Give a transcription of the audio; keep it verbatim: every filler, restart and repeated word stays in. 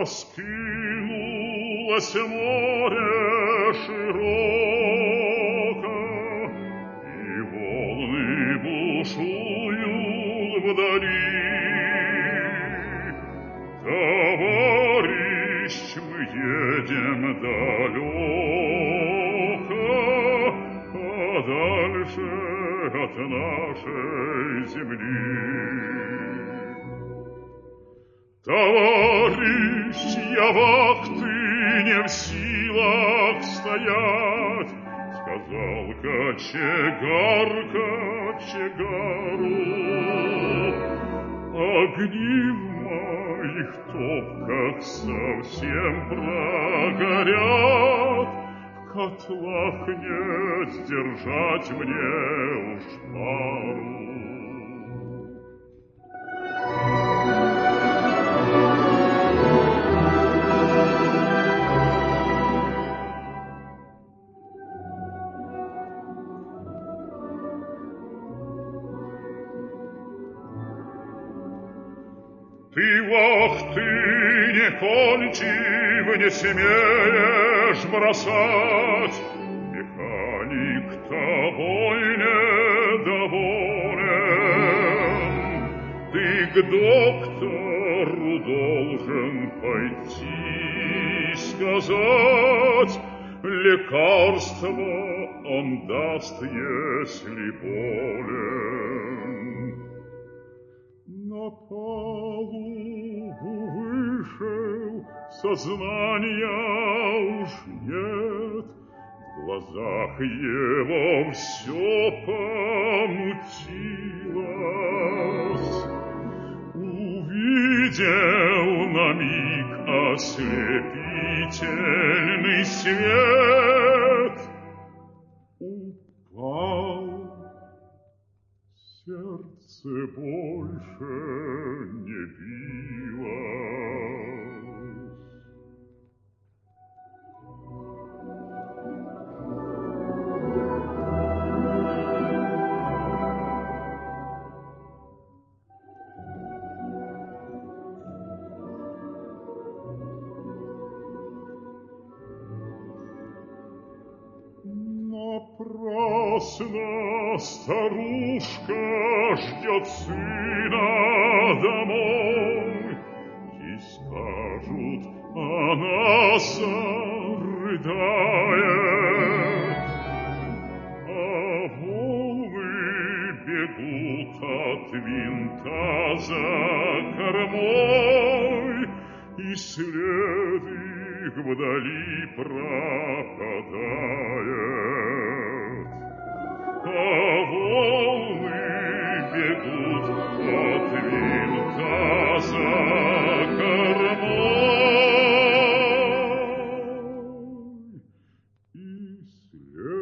раскинулось море широко, и волны бушуют вдали. Товарищ, мы едем далеко, подальше от нашей земли. Товарищ, я вахты не в силах стоять, сказал кочегар кочегару. Огни в моих топках совсем прогорят, в котлах нет сдержать мне уж пару. Ты вахты не кончи, не смеешь бросать, механик тобой недоволен. Ты к доктору должен пойти, сказать, лекарство он даст, если болен. На палубу вышел, сознания уж нет, в глазах его все помутилось. Увидел на миг ослепительный свет, упал. Сердце больше не билось. Напрасно старушка ждет сына домой, ей скажут, она зарыдает, а волны бегут от винта за кормой, и след их вдали пропадает. А волны бегут от винта за кормой, и след